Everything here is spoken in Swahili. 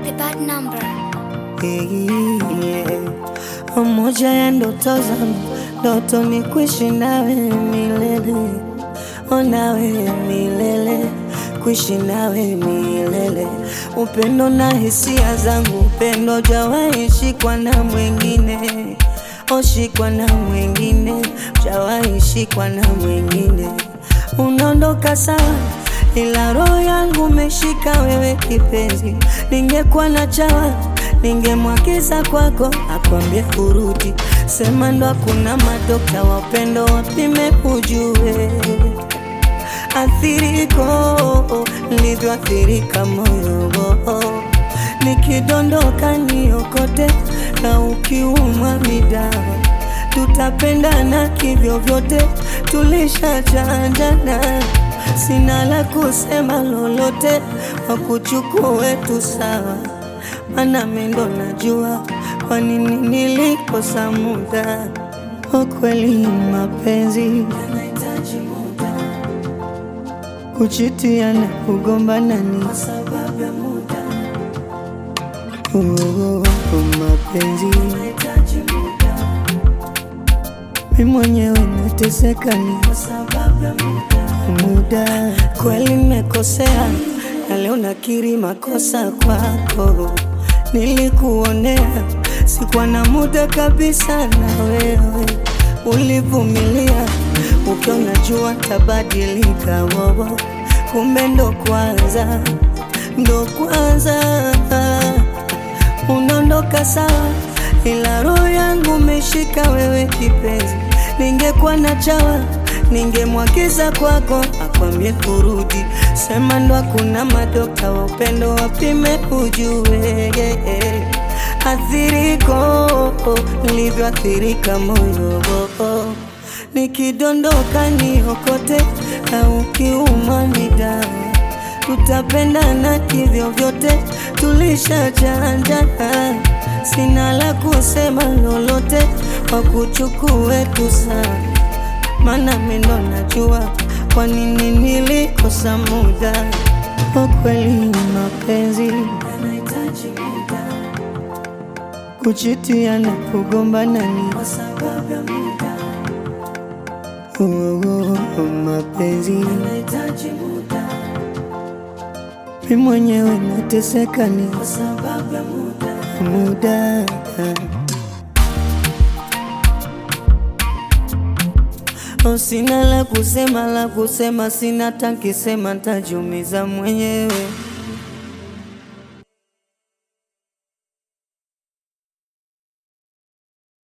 The bad number. Moja ya ndoto zangu, ndoto ni kuishi nawe milele. Nawe milele, kuishi nawe milele. Upendo na hisia zangu, upendo jawahi shikwa na mwingine. Shikwa na mwingine, jawahi shikwa na mwingine. Unaondoka sawa, ila roho yangu umeshika wewe kipenzi. Ningekuwa na chawa, ningemwagiza kwako akwambie urudi. Sema ndo hakuna madokta wa upendo, wapime ujue athiriko nilivyoathirika moyo. Nikidondoka niokote, na ukiumwa midawa. Tutapendana kivyo vyote, tulishachanjana. Sina la kusema lolote, wakuchukue tu sawa. Mana mendo najua kwa nini nilikosa muda. Kweli mapenzi yanahitaji muda, kuchitiana kugombana ni kwa sababu ya muda. Mapenzi yanahitaji muda, mimi mwenyewe nateseka ni kwa sababu ya muda. Kweli nimekosea, na leo nakiri makosa kwako. Nilikuonea, sikuwa na muda kabisa na wewe. Ulivumilia, ukiona jua tabadilika. Kumbe ndo kwanza unaondoka sawa, ila roho yangu umeshika wewe kipenzi. Ningekuwa na chawa, ningemwagiza kwako akwambie urudi. Sema ndo hakuna madokta wa upendo, wapime ujue athiriko nilivyoathirika moyo. Nikidondoka niokote, na ukiumwa midawa. Tutapendana kivyo vyote, tulishachanjana. Sina la kusema lolote, wakuchukue tu sawa. Mana mendo najua kwa nini nilikosa muda. Kweli mapenzi yanahitaji muda, kuchitiana kugombana ni kwa sababu ya muda. Mapenzi yanahitaji muda, mimi mwenyewe nateseka ni kwa sababu ya muda. Sina la kusema, sina takisema, ntajumiza mwenyewe.